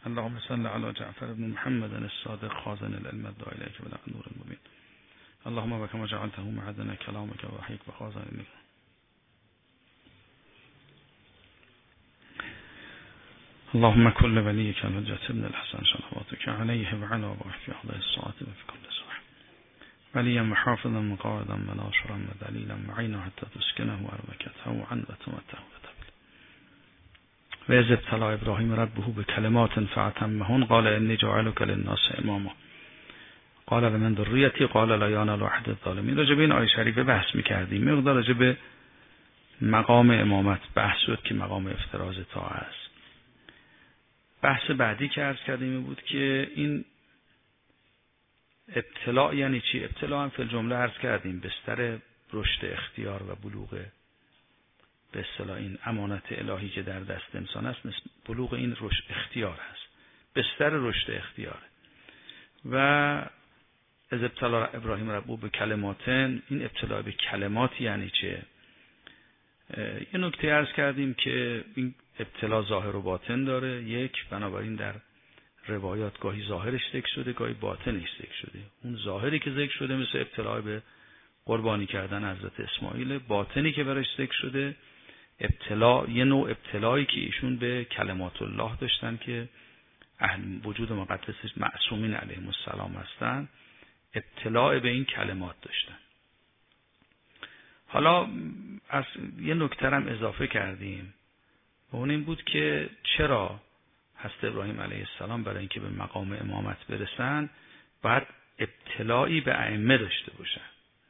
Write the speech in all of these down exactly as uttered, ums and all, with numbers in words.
اللهم صل على جعفر بن محمد الصادق خازن العلم الداعي اليك بلغ النور المبين. اللهم وكما جعلته معدن كلامك ووحيك وخازن علمك. اللهم كل وليك الحجة ابن الحسن صلواتك عليه وعلى وبارك في هذه الساعة وفي كل ساعة وليا وحافظا مقاعدا وناصرا ودليلا معينا حتى تسكنه أرضك عن وتمته وإذ ابتلى إبراهيم ربه بكلمات فأتمهن قال إني جاعلك للناس إماما قال لمن ذريتي قال لا ينال أحد الظالمین. راجع به این آیه شریفه بحث می‌کردیم. مقدار راجع به مقام امامت بحث شد که مقام افتراض طاعه است. بحث بعدی که عرض کردیم این بود که این ابتلاء یعنی چی؟ ابتلاء هم فی الجمله عرض کردیم بستر رشد اختیار و بلوغ، به اصطلاح این امانت الهی که در دست انسان است، بلوغ این رشد اختیار است، بستر رشد اختیار. و از ابتلا ابراهیم ربو به کلماتن، این ابتلا به کلمات یعنی چه؟ یه نکته عرض کردیم که این ابتلا ظاهر و باطن داره. یک، بنابراین در روایات گاهی ظاهرش ذکر شده گاهی باطنش ذکر شده. اون ظاهری که ذکر شده مثل ابتلا به قربانی کردن حضرت اسماعیل، باطنی که برش ذکر شده ابتلا، یه نوع ابتلایی که ایشون به کلمات الله داشتن که اهل وجود مقدس معصومین علیهم السلام هستن، ابتلا به این کلمات داشتن. حالا از یه نکته هم اضافه کردیم و اون این بود که چرا حضرت ابراهیم علیه السلام برای اینکه به مقام امامت برسن باید ابتلایی به ائمه داشته باشن.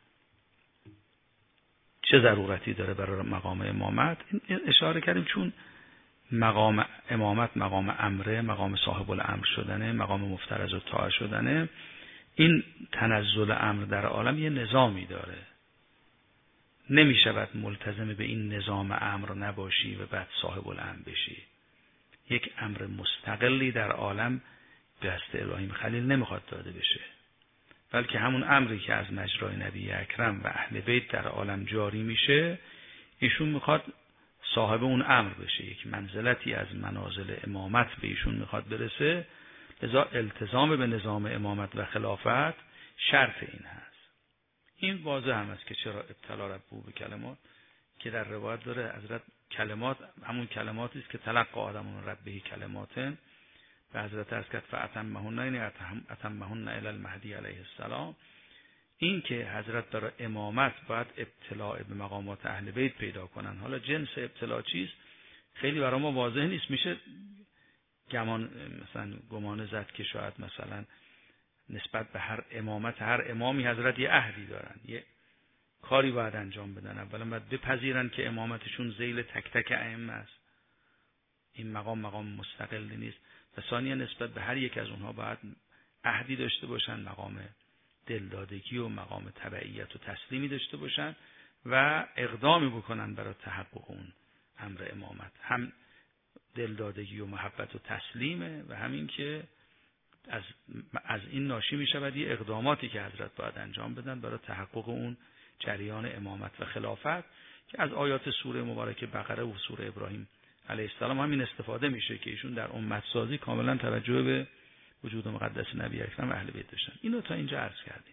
چه ضرورتی داره برای مقام امامت؟ این اشاره کردیم چون مقام امامت مقام امره، مقام صاحب الامر شدنه، مقام مفترض و طاعه شدنه. این تنزل امر در عالم یه نظامی داره، نمی شود ملتزم به این نظام امر نباشی و بعد صاحب الامر بشی. یک امر مستقلی در عالم به حضرت ابراهیم خلیل نمیخواد داده بشه، بلکه همون امری که از مجرای نبی اکرم و اهل بیت در عالم جاری میشه ایشون میخواد صاحب اون امر بشه، یک منزلتی از منازل امامت به ایشون میخواد برسه. لذا التزام به نظام امامت و خلافت شرط این هست. این واضح هم است که چرا ابتلا ربو به کلمات که در روایت داره حضرت کلمات همون کلماتی است که تلقى آدم ربه کلماتن به حضرت عرض کرد فاتمهن یعنی اتمهن الی المهدی علیه السلام. این که حضرت برای امامت باید ابتلاء به مقامات اهل بیت پیدا کنن. حالا جنس ابتلا چیست خیلی برای ما واضح نیست. میشه گمان مثلا گمان زد که شاید مثلا نسبت به هر امامت هر امامی حضرت یه عهدی دارن، یه کاری باید انجام بدن. اولا باید بپذیرن که امامتشون ذیل تک تک ائمه است، این مقام مقام مستقلی نیست. و ثانیا نسبت به هر یک از اونها باید عهدی داشته باشن، مقام دلدادگی و مقام تبعیت و تسلیمی داشته باشن و اقدامی بکنن برای تحقق اون امر امامت. هم دلدادگی و محبت و تسلیمه و همین که از از این ناشی می شود یه اقداماتی که حضرت باید انجام بدن برای تحقق اون جریان امامت و خلافت که از آیات سوره مبارکه بقره و سوره ابراهیم علیه السلام همین استفاده میشه که ایشون در امت سازی کاملا توجه به وجود مقدس نبی اکرم اهل بیت داشتن. اینو تا اینجا عرض کردیم.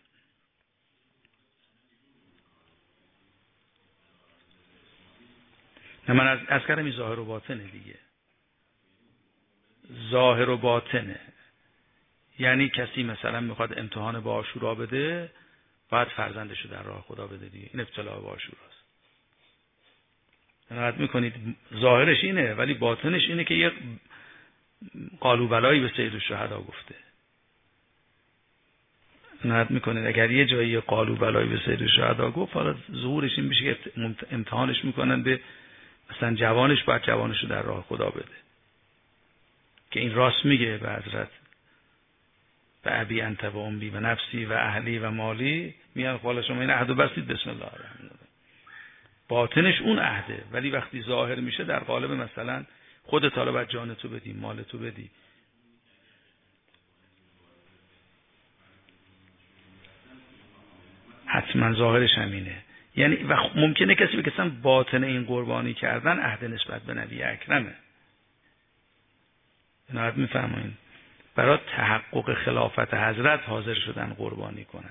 نه من از از کردم این ظاهر و باطنه دیگه. ظاهر و باطنه یعنی کسی مثلا میخواد امتحان با عاشورا بده باید فرزندشو در راه خدا بده دیگه. این ابتلا با عاشوراست. نهایت میکنید ظاهرش اینه ولی باطنش اینه که یک قالو بلایی به سید الشهدا گفته. نهایت میکنید اگر یه جایی قالو بلایی به سید الشهدا گفت حالا ظهورش این بشه که امتحانش میکنن به مثلا جوانش، باید جوانشو در راه خدا بده که این راست میگه به حضرت به ابی انت و امی و نفسی و اهلی و مالی، میگن خاله شما این عهدو بستید بسم الله الرحمن الرحیم. باطنش اون عهده ولی وقتی ظاهر میشه در قالب مثلا خودت حالا باید جان تو بدی، مال تو بدی. حتما ظاهرش همینه. یعنی و ممکنه کسی بگه اصلا باطن این قربانی کردن عهد نسبت به نبی اکرمه. عنایت می‌فرمایید. برای تحقق خلافت حضرت حاضر شدن قربانی کنن.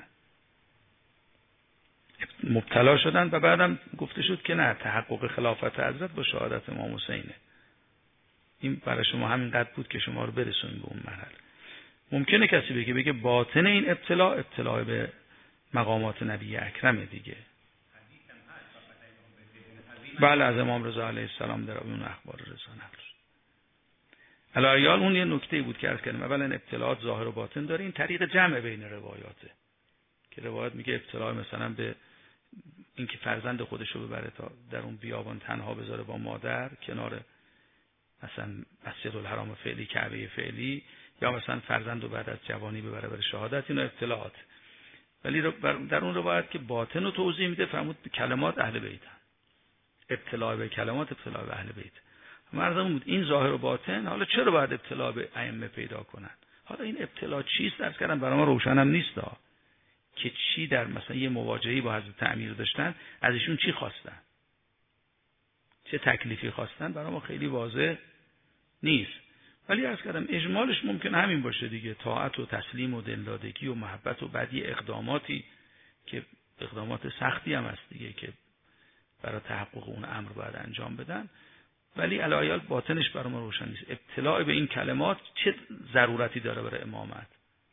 مبتلا شدن و بعدم گفته شد که نه، تحقق خلافت حضرت با شهادت امام حسینه. این برای شما همینقدر بود که شما رو برسونیم به اون مرحله. ممکنه کسی بگه بگه باطن این ابتلا ابتلا به مقامات نبی اکرم دیگه. بله، از امام رضا علیه السلام در اون اخبار رضا نقل شد. علایال اون یه نکته بود که عرض کردم، اولا ابتلاات ظاهر و باطن داره. این طریق جمع بین روایاته که روایت میگه ابتلا مثلا به اینکه فرزند خودشو ببره تا در اون بیابان تنها بذاره با مادر کنار مثلا مسجد الحرام فعلی، کعبه فعلی، یا مثلا فرزند رو بعد از جوانی ببره برای شهادت، اینا ابتلاات. ولی در اون روایت که باطن رو توضیح میده فرمود به کلمات اهل بیتن. ابتلا به کلمات ابتلا به اهل بیت. مرزمون بود این ظاهر و باطن. حالا چرا باید ابتلا به ائمه پیدا کنن؟ حالا این ابتلا چیست درس کردم برای ما روشنم نیست ها. که چی در مثلا یه مواجهه‌ای با حضرت امیر داشتن، از ایشون چی خواستن، چه تکلیفی خواستن، برای ما خیلی واضح نیست. ولی عرض کردم اجمالش ممکن همین باشه دیگه، طاعت و تسلیم و دلدادگی و محبت و بعدی اقداماتی که اقدامات سختی هم هست دیگه که برای تحقق اون امر باید انجام بدن. ولی علایال باطنش برای ما روشن نیست. ابتلاع به این کلمات چه ضرورتی داره برای امامت؟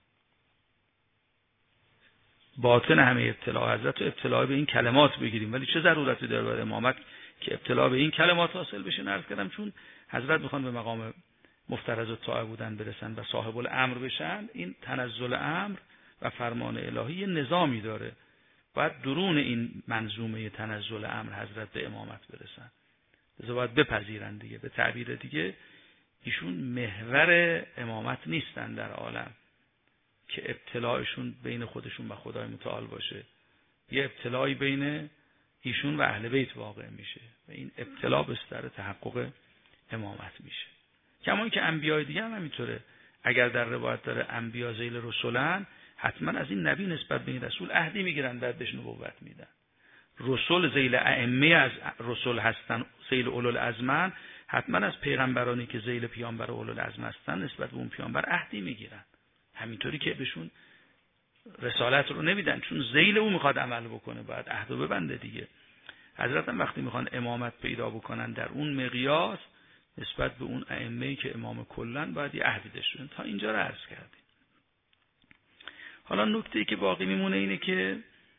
باطن همه ابتلاع حضرت و ابتلاع به این کلمات بگیریم، ولی چه ضرورتی داره برای امامت که ابتلاع به این کلمات حاصل بشه؟ عرض کردم چون حضرت میخوان به مقام مفترض الطاعه بودن برسن و صاحب الامر بشن. این تنزل امر و فرمان الهی یه نظامی داره، باید درون این منظومه تنزل امر حضرت به امامت برسن، لذا باید بپذیرن دیگه. به تعبیر دیگه ایشون محور امامت نیستن در عالم که ابتلاعشون بین خودشون و خدای متعال باشه. یه ابتلایی بین ایشون و اهل بیت واقع میشه و این ابتلا بستر تحقق امامت میشه. کما اینکه انبیای دیگه هم همینطوره. اگر در روایت داره انبیا ذیل رسولن، حتما از این نبی نسبت به این رسول عهدی میگیرن، بعد بهش نبوت میدن. رسول ذیل ائمه از رسول هستن، ذیل اولوالعزم، حتما از پیغمبرانی که ذیل پیامبر اولوالعزم هستن نسبت به اون پیامبر عهدی میگیرن. همینطوری که بهشون رسالت رو نمیدن، چون ذیل او میخواد عمل بکنه، باید عهد رو ببنده دیگه. حضرت هم وقتی میخوان امامت پیدا بکنن در اون مقیاس نسبت به اون ائمه‌ای که امام کلن، باید یه عهدی داشته باشن. تا اینجا رو عرض کردیم. حالا نکته‌ای که باقی میمونه اینه که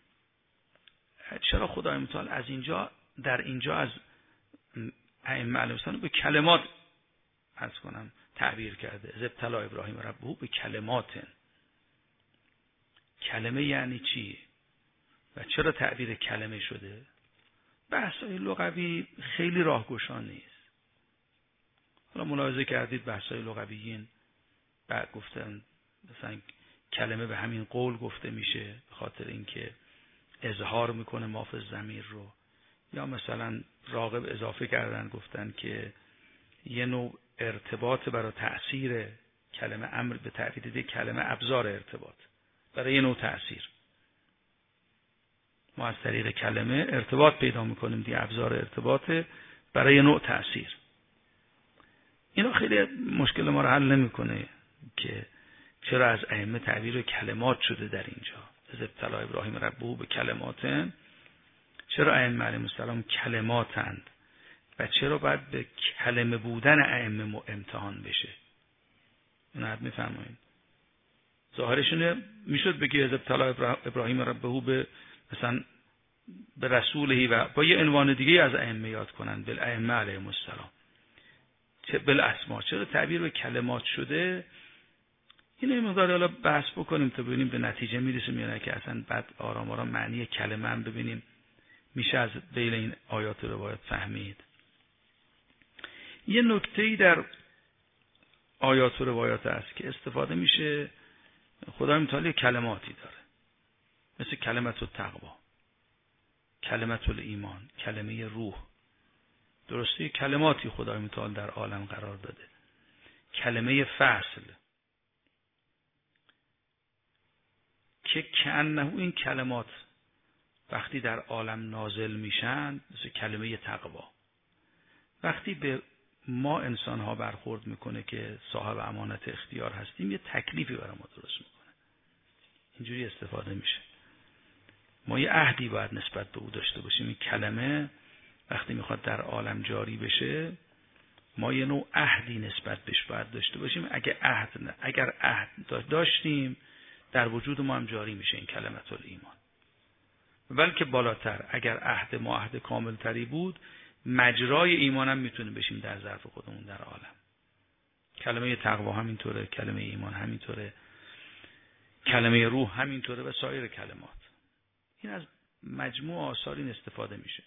چرا خدای متعال از اینجا در اینجا از ائمه علیهم السلام به کلمات عرض کنم تعبیر کرده. از ابتلا ابراهیم ربه به کلمات. کلمه یعنی چی و چرا تعبیر کلمه شده؟ بحث‌های لغوی خیلی راهگشا نیست. حالا ملاحظه کردید بحث‌های لغویین بعد گفتن مثلا کلمه به همین قول گفته میشه به خاطر اینکه اظهار میکنه ماف ضمیر رو، یا مثلا راغب اضافه کردن گفتن که یه نوع ارتباط برای تأثیر کلمه امر، به تعبیر دیگه کلمه ابزار ارتباط برای یه نوع تأثیر. ما از طریق کلمه ارتباط پیدا میکنیم دیگه، ابزار ارتباط برای یه نوع تأثیر. اینا خیلی مشکل ما رو حل نمیکنه که چرا از ائمه تعبیر کلمات شده در اینجا. از ابتلا ابراهیم ربه به کلماتن، چرا ائمه علیهم السلام کلماتند و چرا باید به کلمه بودن ائمه امتحان بشه؟ اون حد میفرمایید. ظاهرشونه میشد بگی از ابتلا ابراهیم ربه به مثلا به رسولهی و با یه عنوان دیگه از ائمه یاد کنن، بالائمه علیهم السلام، چه بالاسماء. چرا تعبیر به کلمات شده؟ اینو یه مقدار حالا بحث بکنیم تا ببینیم به نتیجه میرسیم یا نه، که اصلا بعد آرام آرام معنی کلمه هم ببینیم میشه از بین این آیات رو باید فهمید. یه نکته‌ای در آیات و روایات هست که استفاده میشه، خدای متعال کلماتی داره، مثل کلمت التقوا، کلمت الایمان، کلمه روح. درسته کلماتی خدای متعال در عالم قرار داده. کلمه فصل که کأنه این کلمات وقتی در عالم نازل میشن مثل کلمه تقوا، وقتی به ما انسان ها برخورد میکنه که صاحب امانت اختیار هستیم، یه تکلیفی برای ما درست میکنه. اینجوری استفاده میشه. ما یه عهدی باید نسبت به او داشته باشیم. این کلمه وقتی میخواد در عالم جاری بشه، ما یه نوع عهدی نسبت بهش باید داشته باشیم. اگه عهد نه، اگر عهد داشتیم در وجود ما هم جاری میشه این کلمت الایمان. بلکه بالاتر، اگر عهد ما عهد کامل تری بود، مجرای ایمان هم میتونیم بشیم در ظرف خودمون در عالم. کلمه تقوا همینطوره، کلمه ایمان همینطوره، کلمه روح همینطوره و سایر کلمات. این از مجموع آثار این استفاده میشه.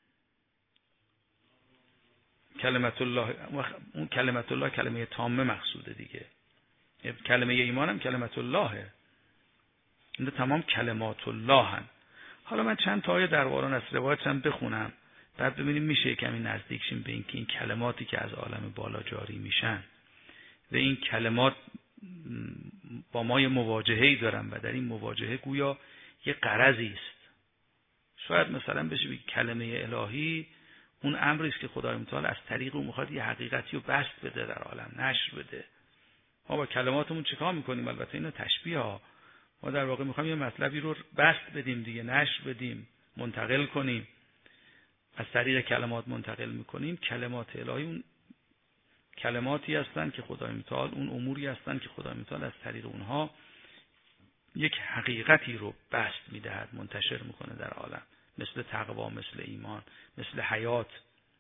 کلمت الله، اون کلمت الله کلمه تامه مقصوده دیگه. کلمه ایمان هم کلمت اللهه. این تمام کلمات الله هم. حالا من چند تا آیه در قرآن از روایت هم بخونم، بعد ببینیم میشه کمی نزدیک شیم به اینکه این کلماتی که از عالم بالا جاری میشن و این کلمات با ما یه مواجهه‌ای دارن و در این مواجهه گویا یه غرضی است. شاید مثلا بشه بگی کلمه الهی اون امری است که خدای متعال از طریق اون میخواد یه حقیقتی رو بسط بده در عالم، نشر بده. ما با کلماتمون چیکار میکنیم؟ البته اینا تشبیه ها. ما در واقع میخوایم یه مطلبی رو بسط بدیم دیگه، نشر بدیم، منتقل کنیم. از طریق کلمات منتقل میکنیم. کلمات الهی اون کلماتی هستند که خدای متعال، اون اموری هستند که خدای متعال از طریق اونها یک حقیقتی رو بسط میدهد، منتشر میکنه در عالم، مثل تقوا، مثل ایمان، مثل حیات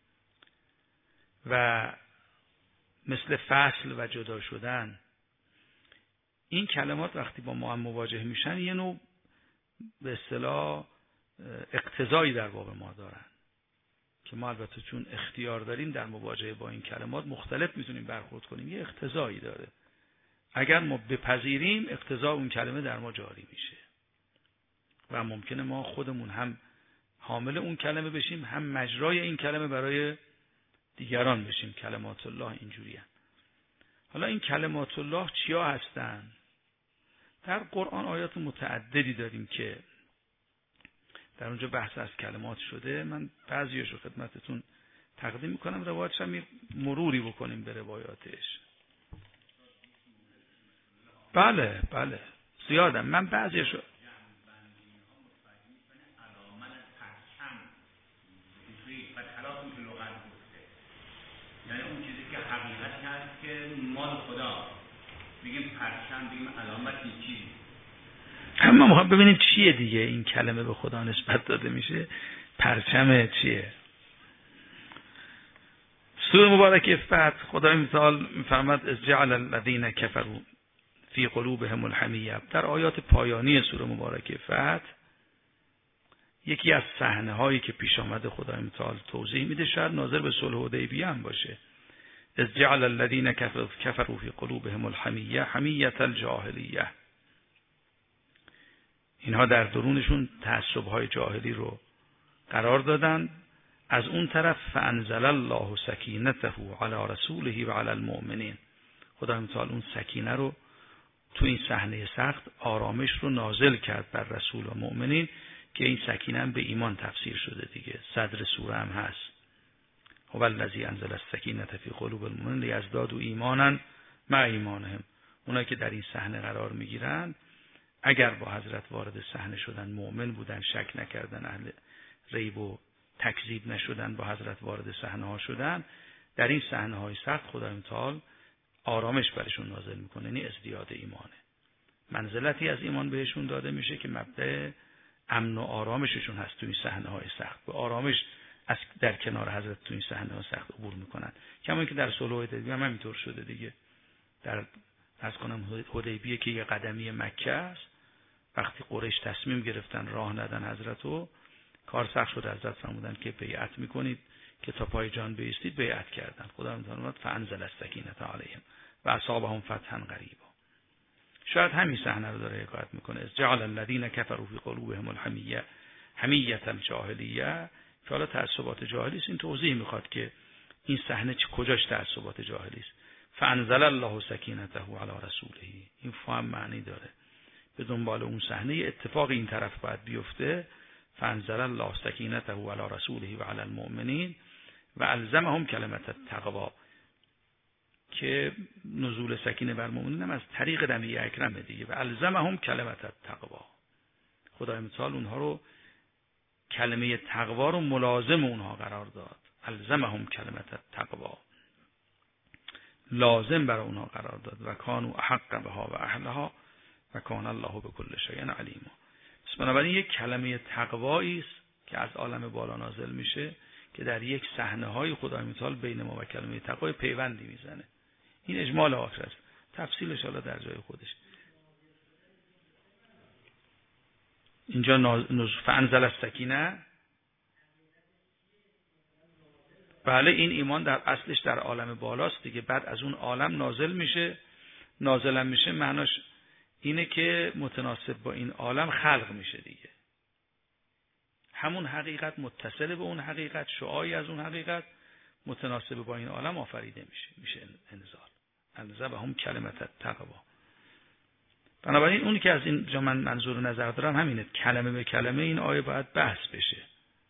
و مثل فصل و جدا شدن. این کلمات وقتی با ما هم مواجه میشن یه نوع به اصطلاح اقتضایی در واقع ما دارن که ما البته چون اختیار داریم در مواجهه با این کلمات مختلف میتونیم برخورد کنیم. یه اقتضایی داره. اگر ما بپذیریم اقتضا اون کلمه در ما جاری میشه و ممکنه ما خودمون هم حامل اون کلمه بشیم، هم مجرای این کلمه برای دیگران بشیم. کلمات الله اینجوریه. حالا این کلمات الله چیا هستن؟ در قرآن آیات متعددی داریم که در اونجا بحث از کلمات شده. من بعضیش رو خدمتتون تقدیم میکنم، روایاتش هم مروری بکنیم به روایاتش. بله بله زیادم. من بعضیش رو یعنی اون چیزی که حقیقت هست که مال خدا، بگیم پرچم، بگیم علامت، این چیزی. اما ما ببینیم چیه دیگه این کلمه به خدا نسبت داده میشه. پرچم چیه؟ سوره مبارکه فتح خدای متعال میفرماد از جعل الذین کفروا فی قلوبهم الحمیه. در آیات پایانی سوره مبارکه فتح یکی از صحنه هایی که پیش آمده خدای متعال توضیح میده، شاید ناظر به صلح حدیبیه هم باشه. از جعل الذین کفروا فی قلوبهم الحمیه حمیه الجاهلیه. اینها در درونشون تعصب‌های جاهلی رو قرار دادن. از اون طرف فانزل الله سکینته علی رسوله و علی المؤمنین. خدای متعال اون سکینه رو تو این صحنه سخت آرامش رو نازل کرد بر رسول و مؤمنین که این سکینه هم به ایمان تفسیر شده دیگه. صدر سوره هم هست. هو الذی انزل السکینه فی قلوب المؤمنین لیزدادوا ایمانا مع ایمانهم. اونایی که در این صحنه قرار میگیرن اگر با حضرت وارد صحنه شدن مؤمن بودن، شک نکردن، اهل ریب و تکذیب نشدن، با حضرت وارد صحنه ها شدن، در این صحنه های سخت خدای متعال آرامش برشون نازل میکنه. یعنی ازدیاد ایمانه، منزلتی از ایمان بهشون داده میشه که مبدأ امن و آرامششون هست تو این صحنه های سخت. به آرامش از در کنار حضرت تو این صحنه های سخت عبور میکنن. کما اینکه در صلح حدیبیه هم همینطور شده دیگه. در از کنم حدیبیه که یه قدمی مکه است، وقتی قریش تصمیم گرفتن راه ندن حضرتو، کار سخت شد. حضرت فرمودن که بیعت میکنید که تا پای جان بایستید. بیعت کردن. خدا میفرماد فانزل السکینه علیهم و اصابهم فتحا قریبا. شاید همین صحنه رو داره حکایت میکنه. از جعل الذین کفروا فی قلوبهم الحمیه حمیه الجاهلیه. که حالا تعصبات جاهلی است. این توضیح میخواد که این صحنه کجاش تعصبات جاهلی است. فانزل الله سکینته علی رسوله. این فهم معنی داره. به دنبال اون صحنه اتفاق این طرف باید بیفته. فانزل الله سکینته علی رسوله و علی المؤمنین و الزمهم کلمت التقوا. که نزول سکینه بر مؤمنین هم از طریق نبی اکرم دیگه. و الزمهم کلمت التقوا، خدای متعال اونها رو کلمه تقوا رو ملازم اونها قرار داد. الزمهم کلمت التقوا، لازم برای اونها قرار داد. و کانوا احق بها و اهلها و کان الله بكل شیء علیم. پس بنابراین یک کلمه تقوایی است که از عالم بالا نازل میشه که در یک صحنه های خدای متعال بین ما و کلمه تقوا پیوندی میزنه. این اجمال آخر است، تفصیلش حالا در جای خودش. اینجا نز... فانزل السکینه، بله این ایمان در اصلش در عالم بالاست دیگه، بعد از اون عالم نازل میشه. نازل میشه معناش اینه که متناسب با این عالم خلق میشه دیگه. همون حقیقت متصل به اون حقیقت، شعاعی از اون حقیقت متناسب با این عالم آفریده میشه، میشه انزال. الزمهم کلمت التقوا. بنابراین اونی که از اینجا من منظور نظر دارم همینه، کلمه به کلمه این آیه باید بحث بشه.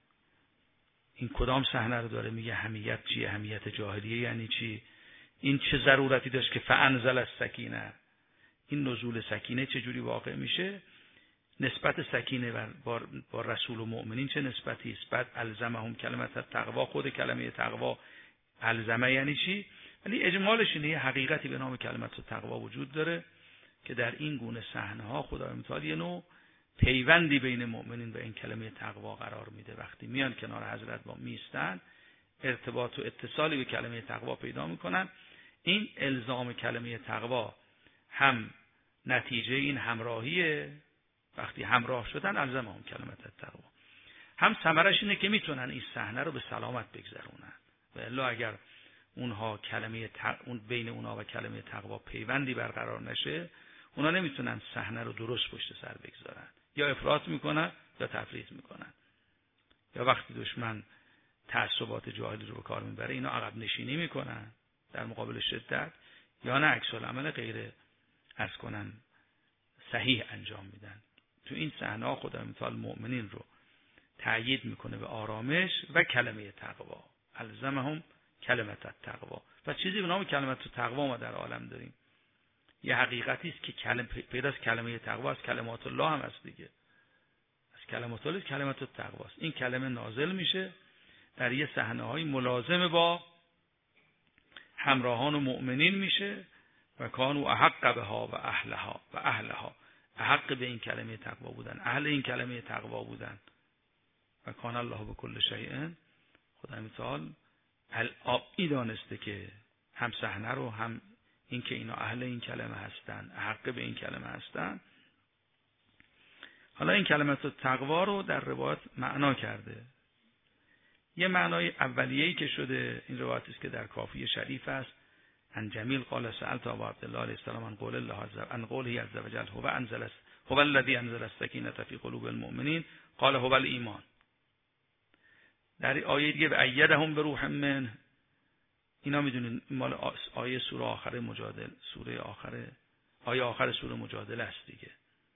این کدام صحنه رو داره میگه؟ حمیت چیه؟ حمیت جاهلیه یعنی چی؟ این چه ضرورتی داشت که فانزل السکینه؟ این نزول سکینه چه جوری واقع میشه؟ نسبت سکینه با, با رسول و مؤمنین چه نسبتی است؟ بعد الزمهم کلمت التقوا، خود کلمه تقوا الزمه یعنی چی؟ ولی اجمالش اینه یه حقیقتی به نام کلمت التقوا وجود داره که در این گونه صحنه ها خدای متعال یه نوع پیوندی بین مؤمنین و این کلمه تقوا قرار میده. وقتی میان کنار حضرت با میستن، ارتباط و اتصالی به کلمه تقوا پیدا میکنن. این الزام کلمه تقوا هم نتیجه این همراهیه، وقتی همراه شدن الزمهم کلمت التقوا، هم ثمرش اینه که میتونن این صحنه رو به سلامت بگذرونن. و الا اگر اونها کلمه تق... اون بین اونها و کلمه تقوا پیوندی برقرار نشه، اونا نمیتونن صحنه رو درست پشت سر بگذارن، یا افراط میکنن یا تفریط میکنن، یا وقتی دشمن تعصبات جاهلی رو به کار میبره اینا عقب نشینی میکنن در مقابل شدت، یا نه عکس العمل غیر عرض کنن صحیح انجام میدن. تو این صحنه ها خدای متعال مؤمنین رو تأیید میکنه به آرامش و کلمه تقوا. الزمهم کلمت التقوا. و چیزی به نام کلمت التقوا ما در عالم داریم، یه حقیقتی است که کلمه پیداست. کلمه تقوا از کلمات الله هم است دیگه، از کلمات الله کلمت التقوا است. این کلمه نازل میشه در یه صحنه‌های ملازم با همراهان و مؤمنین میشه. و کانوا احق بها و اهلها و اهلها، احق به این کلمه تقوا بودن، اهل این کلمه تقوا بودن. و کان الله بكل شیء، خدای متعال الابی دانسته که هم صحنه رو، هم این که اینا اهل این کلمه هستن، احق به این کلمه هستن. حالا این کلمت تقوا رو در روایت معنا کرده. یه معنای اولیه‌ای که شده این روایتی است که در کافی شریف است. ان جمیل قال سألت ابا عبدالله علیه السلام عن قول الله عز وجل، عن قوله عز وجل هو انزل هو الذی انزل السکینة فی قلوب المؤمنین قال هو الایمان. در آیه دیگه به ایدهم بروح من، اینا میدونین مال آیه سوره آخر مجادله، سوره آخر آیه آخر سوره مجادله است دیگه.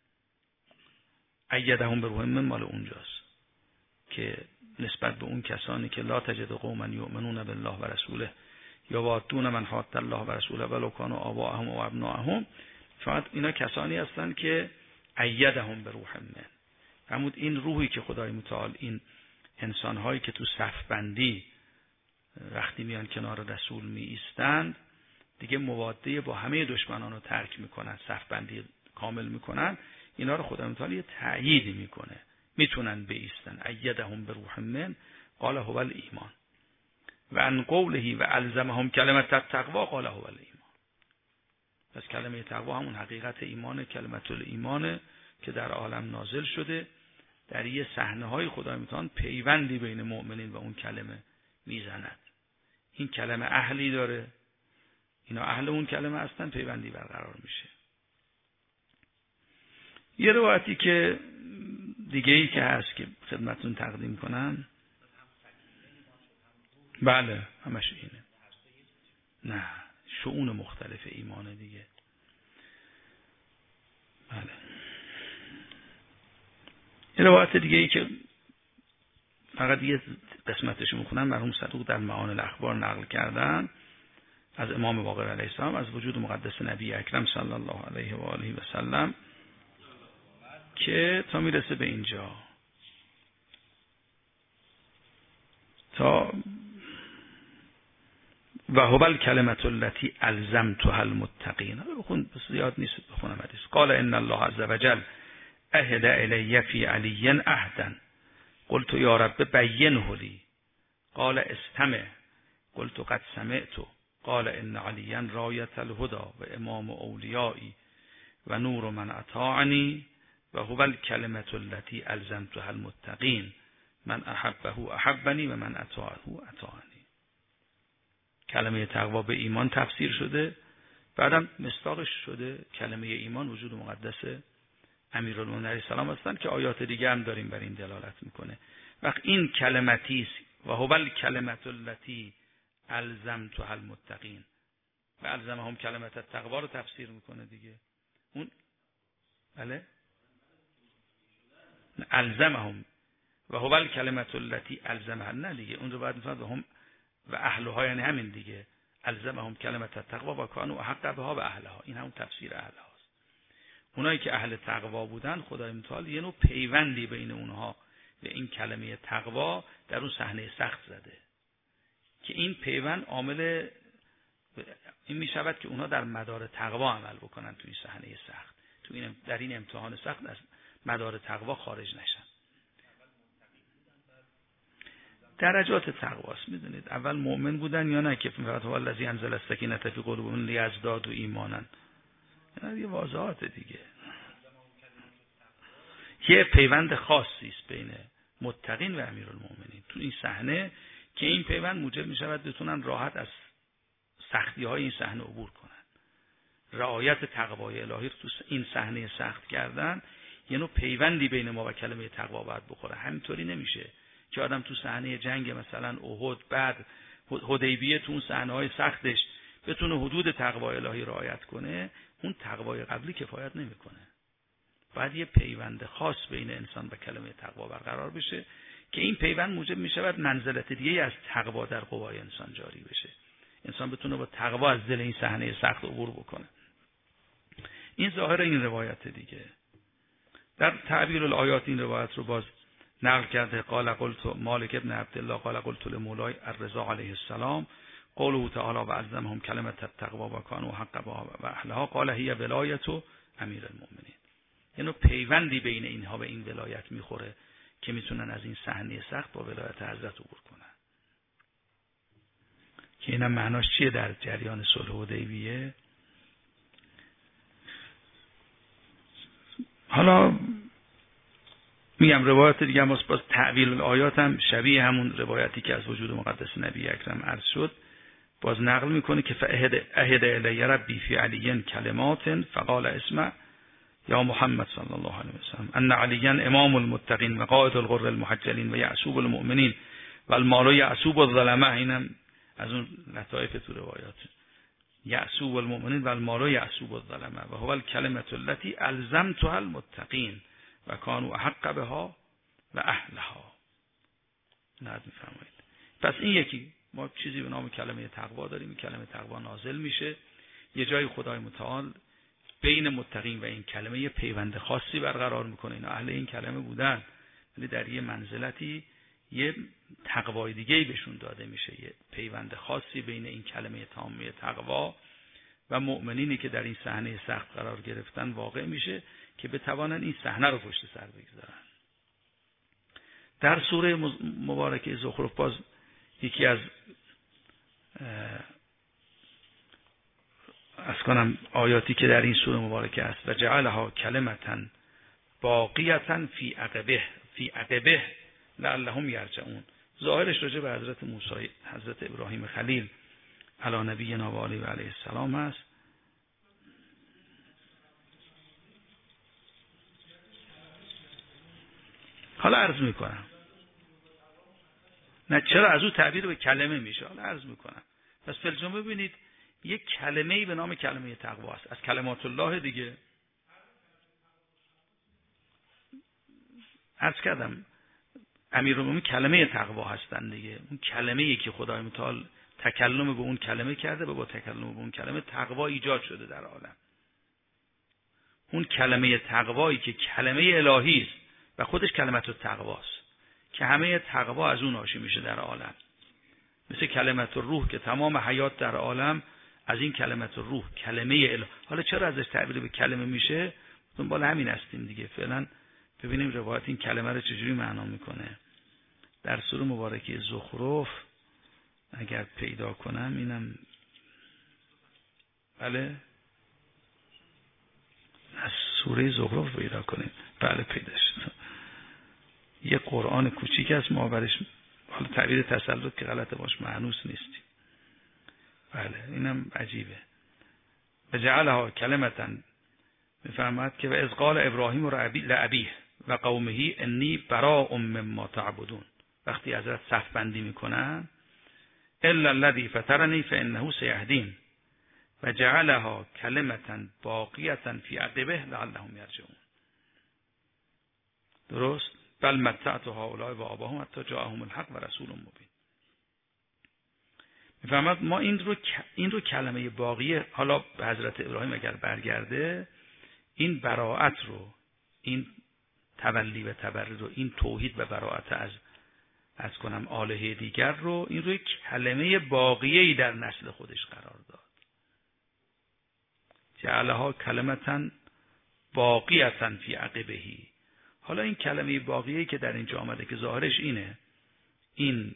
ایدهم بروح من مال اونجاست که نسبت به اون کسانی که لا تجد قوما یؤمنون بالله و رسوله یوادون من حاد الله و رسوله ولو کانوا آباءهم و ابناءهم، فقط اینا کسانی هستند که ایدهم بروح من. فرمود این روحی که خدای متعال این انسان‌هایی که تو صف بندی وقتی میان کنار رسول می ایستند دیگه مواده با همه دشمنان رو ترک میکنن، صف بندی کامل میکنن، اینا رو خدای متعال یه تأیید میکنه، میتونن بایستن. ایدهم بروح من قال هو الایمان و ان قوله و الزمهم کلمت التقوا قال هو الایمان. پس کلمه تقوا همون حقیقت ایمان، کلمت الایمان که در عالم نازل شده، در یه صحنه های خدای متعال پیوندی بین مؤمنین و اون کلمه میزند. این کلمه اهلی داره، اینا اهل اون کلمه هستن، پیوندی برقرار میشه. یه روایتی که دیگه ای که هست که خدمتون تقدیم کنم، بله همش اینه، نه شؤون مختلف ایمان دیگه. بله یه روایت دیگه ای که فقط یه قسمتش میخونم، مرحوم صدوق در معانی الاخبار نقل کردن. از امام باقر علیه السلام، از وجود مقدس نبی اکرم صلی الله علیه و آله و سلم، که تا میرسه به اینجا، تا و هو الکلمة التي الزمتها المتقین. بخون، زیاد نیست بخونم حدیث. قال ان الله عز وجل عهد الی فی علی عهدا قلت یا رب بینه لی قال استمع قلت قد سمعت قال ان علیا رایة الهدى و امام اولیایی و نور من اطاعنی و هو الکلمة التي الزمتها المتقین من احبه احبنی و من اطاعه اطاعنی. کلمه تقوا به ایمان تفسیر شده، بعدم مصداقش شده کلمه ایمان وجود مقدس امیرالمومنین علیه السلام هستند که آیات دیگه هم داریم بر این دلالت میکنه. وقت این کلمتی است و هو الکلمة التي الزمتها المتقین و الزمهم کلمة التقوا رو تفسیر میکنه دیگه. اون بله الزمهم و هو الکلمة التي الزمها، نه دیگه اون رو بعد میفهمد و هم و اهلها، یعنی همین دیگه الزمهم کلمة التقوا و کانوا احق بها و اهلها. این همون تفسیر اهلهاست. اونایی که اهل تقوا بودن خدای متعال یه نوع پیوندی بین اونها به این کلمه تقوا در اون صحنه سخت زده که این پیوند عامل این میشود که اونها در مدار تقوا عمل بکنن تو این صحنه سخت، تو این در این امتحان سخت از مدار تقوا خارج نشن. درجات تقواست، میدونید اول مؤمن بودن یا نه که فقط هو الذی انزل السکینة فی قلوبهم لیزدادوا ایمانا، یعنی یه واضحات دیگه. یه پیوند خاصی است بین متقین و امیرالمومنین تو این صحنه که این پیوند موجب میشود بتونن راحت از سختی های این صحنه عبور کنن. رعایت تقوای الهی رو تو این صحنه سخت کردن یه نوع پیوندی بین ما و کلمه تقوا باید بخوره. همینطوری نمیشه که آدم تو صحنه جنگ مثلا احد، بعد حدیبیه، تو اون صحنه‌های سختش بتونه حدود تقوای الهی رعایت کنه، اون تقوای قبلی کفایت نمیکنه. باید یه پیوند خاص بین انسان و کلمه تقوا برقرار بشه که این پیوند موجب میشود منزلت دیگه از تقوا در قوای انسان جاری بشه، انسان بتونه با تقوا از دل این صحنه سخت عبور بکنه. این ظاهر این روایت دیگه. در تعبیر الآیات این روایت رو باز نقل کرده. قال قلت مالک ابن عبدالله قال قلت لمولای الرضا علیه السلام قوله تعالی و الزمهم کلمة التقوا و کانوا حق بها و اهلها قال هی ولایت امیر المؤمنین. یعنی پیوندی بین اینها و این ولایت میخوره که میتونن از این صحنه سخت با ولایت حضرت عبور کنن. که اینم معناش چیه در جریان صلح حدیبیه؟ حالا میگم روایت دیگه هم باز تعویل الآیات هم شبیه همون روایتی که از وجود مقدس نبی اکرم عرض شد باز نقل میکنه که فاهد اهد الی ربی فی علی کلمات فقال اسمع یا محمد صلی الله علیه وسلم ان علیا امام المتقین و قائد الغر المحجلین و یعصوب المؤمنین و المال یعصوب الظلمه. اینم از اون لطایف تو روایات. یعصوب المؤمنین و المال یعصوب الظلمه و هو الکلمة التي الزمتها المتقین و کانوا احق بها و اهلها. نظر می‌فرمایید. پس این یکی ما چیزی به نام کلمه تقوا داریم. این کلمه تقوا نازل میشه یه جای خدای متعال بین متقین و این کلمه یه پیوند خاصی برقرار میکنه. اینا اهل این کلمه بودن ولی در یه منزلتی یه تقوای دیگه‌ای بهشون داده میشه، یه پیوند خاصی بین این کلمه تامه تقوا و مؤمنینی که در این صحنه سخت قرار گرفتن واقع میشه که بتوانن این صحنه رو پشت سر بگذارن. در سوره مبارکه زخرف باز یکی از از کنم آیاتی که در این سوره مبارکه است و جعلها کلمتا باقیتا فی عقبه فی عقبه لعلهم یرجعون. ظاهرش راجع به حضرت موسی، حضرت ابراهیم خلیل علی نبینا و علیه و علیه السلام است. حالا عرض میکنم نه چرا از او تعبیر به کلمه میشه. حالا عرض میکنم. پس فلجم ببینید یک کلمه‌ای به نام کلمه تقوا است از کلمات الله دیگه. عرض کردم امیرالمومنین کلمه تقوا هستند دیگه. اون کلمه‌ای که خدای متعال تکلم به اون کلمه کرده و با تکلم به اون کلمه تقوا ایجاد شده در عالم. اون کلمه تقوایی که کلمه الهی است و خودش کلمت التقواست که همه تقوا از اون ناشی میشه در عالم. مثل کلمت الروح که تمام حیات در عالم از این کلمت الروح، کلمه الهی. حالا چرا ازش تعبیر به کلمه میشه؟ دنبال همین هستیم دیگه. فعلا ببینیم روایت این کلمه رو چجوری معنا میکنه. در سوره مبارکه زخرف اگر پیدا کنم اینم، بله از سوره زخرف پیدا کنیم، بله پیدا شد. یه قرآن کوچیک است ما برش حالا تعبیر تسلط که غلط باش معنوس نیستیم. بله اینم عجیبه. بجعلها کلمتا، میفرماد که و از قال ابراهیم لابیه و قومه انی براء مما تعبدون، وقتی حضرت صف بندی میکنن الا الذی فطرنی فانه سیهدین و جعلها کلمتا باقیه فی عقبه لعلهم یرجعون. درست؟ بل متعت هؤلاء و آباهم حتی جاءهم الحق و رسول مبین. میفرماد ما این رو این رو کلمه باقیه، حالا به حضرت ابراهیم اگر برگرده، این براءت رو، این تولی و تبرئه رو، این توحید و براءت از از کنم آلهه دیگر رو، این رو یک کلمه باقیه‌ای در نسل خودش قرار داد. جعلها کلمتا باقیه فی عقبه. حالا این کلمه باقیه‌ای که در اینجا آمده که ظاهرش اینه، این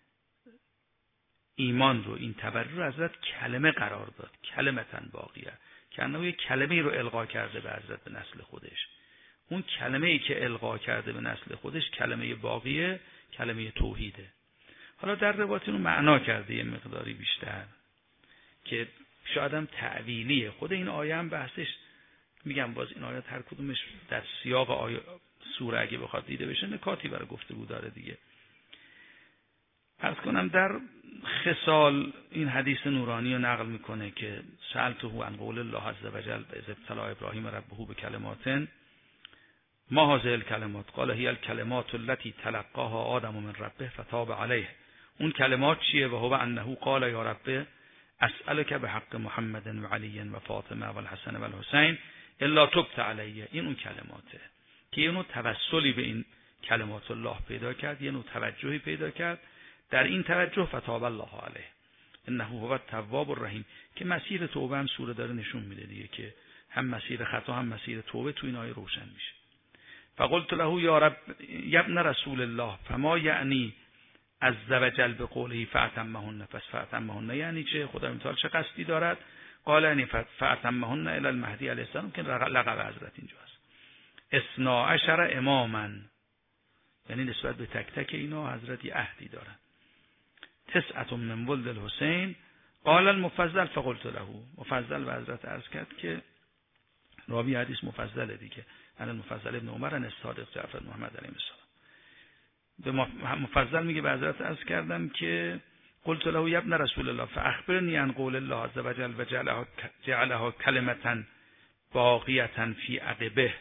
ایمان رو، این تبرئه رو حضرت کلمه قرار داد، کلمتا باقیه، که انه یک کلمه رو القا کرده به حضرت به نسل خودش. اون کلمه‌ای که القا کرده به نسل خودش کلمه باقیه، کلمه توحیده. حالا در روایت رو معنا کرده یه مقداری بیشتر که شاید هم تعویلیه. خود این آیه هم بحثش، میگم باز این آیات هر کدومش در سیاق آیه سوره اگه بخواد دیده بشه نکاتی برای گفتگو داره دیگه. عرض کنم در خصال این حدیث نورانی رو نقل میکنه که سألته عن قول الله عز وجل اذ ابتلی ابراهیم ربه بکلمات ما هذه الکلمات قال هی الکلمات التي تلقاها آدم من ربه فتاب علیه. اون کلمات چیه؟ و هو انه قال یا رب اسألك بحق محمد و علی و فاطمه و الحسن و الحسین الا تبت علیه. این اون کلماته که یه نوع توسلی به این کلمات الله پیدا کرد، یه نوع توجهی پیدا کرد. در این توجه فتاب الله علیه انه هو التواب الرحیم، که مسیر توبه هم سوره داره نشون میده دیگه، که هم مسیر خطا هم مسیر توبه تو این آیه روشن میشه. فقلت له یا رب یا ابن رسول الله فما یعنی عز وجل بقوله فاتمهن، پس فاتمهن یعنی چه؟ خدای متعال چه قصدی دارد؟ قال یعنی فاتمهن الی المهدی علیه السلام، که لقب حضرت اینجاست. اثنا عشر اماما، یعنی نسبت به تک تک اینا حضرت یه عهدی دارن. تسعة من ولد الحسین قال المفضل فقلت له، مفضل به حضرت عرض کرد که راوی حدیث مفضل دیگه، ان المفضل ابن عمر ان الصادق جعفر محمد علیه السلام. به مفضل میگه به حضرت عرض کردم که قلت له یا ابن رسول الله فاخبرنی عن قول الله عز وجل و جعلها جعلها کلمة باقیة فی عقبه.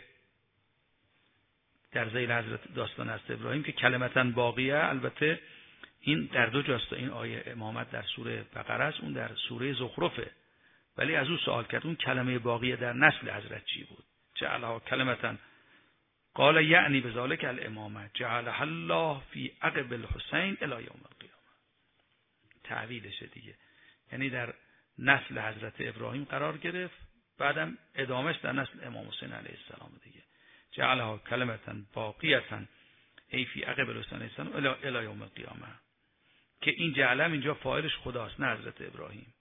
در ذیل حضرت داستان است ابراهیم که کلمة باقیه، البته این در دو جاست، این آیه امامت در سوره بقره است، اون در سوره زخرفه. ولی از او سوال کرد اون کلمه باقیه در نسل حضرت چی بود؟ جعلها کلمة قال یعنی بذالک الامامه جعلها الله فی عقب الحسین الی یوم القیامه. تعویلشه دیگه، یعنی در نسل حضرت ابراهیم قرار گرفت، بعدم ادامهش در نسل امام حسین علیه السلام دیگه. جعلها کلمة باقیه ای فی عقب الحسین علیه السلام الی یوم القیامه، که این جعلم اینجا فاعلش خداست نه حضرت ابراهیم.